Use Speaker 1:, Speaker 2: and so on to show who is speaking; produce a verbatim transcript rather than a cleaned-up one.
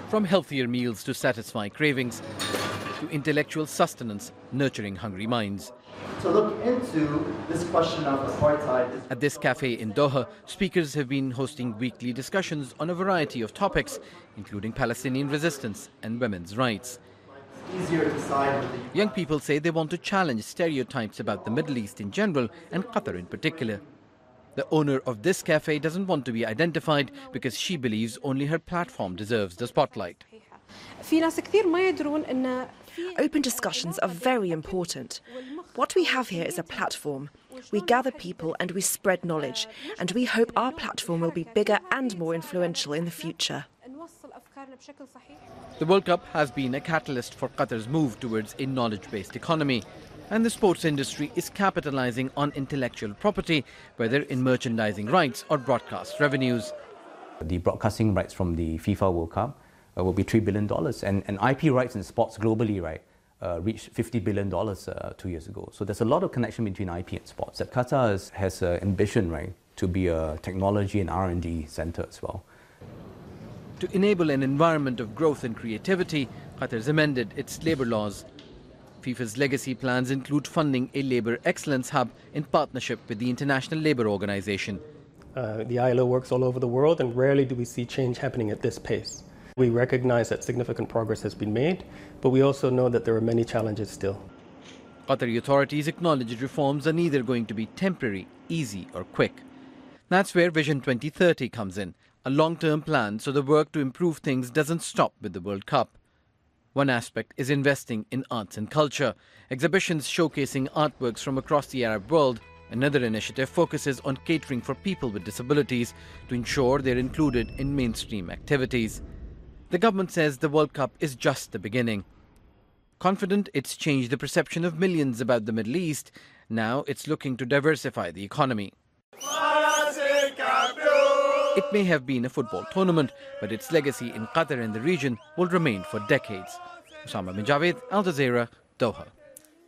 Speaker 1: From healthier meals to satisfy cravings, to intellectual sustenance, nurturing hungry minds.
Speaker 2: To look into this question of apartheid.
Speaker 1: At this cafe in Doha, speakers have been hosting weekly discussions on a variety of topics, including Palestinian resistance and women's rights.
Speaker 2: Easier to side with the
Speaker 1: Young people say they want to challenge stereotypes about the Middle East in general and Qatar in particular. The owner of this cafe doesn't want to be identified because she believes only her platform deserves the spotlight.
Speaker 3: Open discussions are very important. What we have here is a platform. We gather people and we spread knowledge, and we hope our platform will be bigger and more influential in the future.
Speaker 1: The World Cup has been a catalyst for Qatar's move towards a knowledge-based economy. And the sports industry is capitalizing on intellectual property, whether in merchandising rights or broadcast revenues.
Speaker 4: The broadcasting rights from the FIFA World Cup uh, will be three billion dollars, and, and I P rights in sports globally, right, uh, reached fifty billion dollars uh, two years ago. So there's a lot of connection between I P and sports. That Qatar is, has an ambition, right, to be a technology and R and D center as well.
Speaker 1: To enable an environment of growth and creativity, Qatar has amended its labor laws. FIFA's legacy plans include funding a labour excellence hub in partnership with the International Labour Organization.
Speaker 5: Uh, the I L O works all over the world, and rarely do we see change happening at this pace. We recognize that significant progress has been made, but we also know that there are many challenges still.
Speaker 1: Qatari authorities acknowledge reforms are neither going to be temporary, easy or quick. That's where Vision twenty thirty comes in, a long-term plan so the work to improve things doesn't stop with the World Cup. One aspect is investing in arts and culture, exhibitions showcasing artworks from across the Arab world. Another initiative focuses on catering for people with disabilities to ensure they're included in mainstream activities. The government says the World Cup is just the beginning. Confident it's changed the perception of millions about the Middle East, now it's looking to diversify the economy. It may have been a football tournament, but its legacy in Qatar and the region will remain for decades. Osama bin Javed, Al Jazeera, Doha.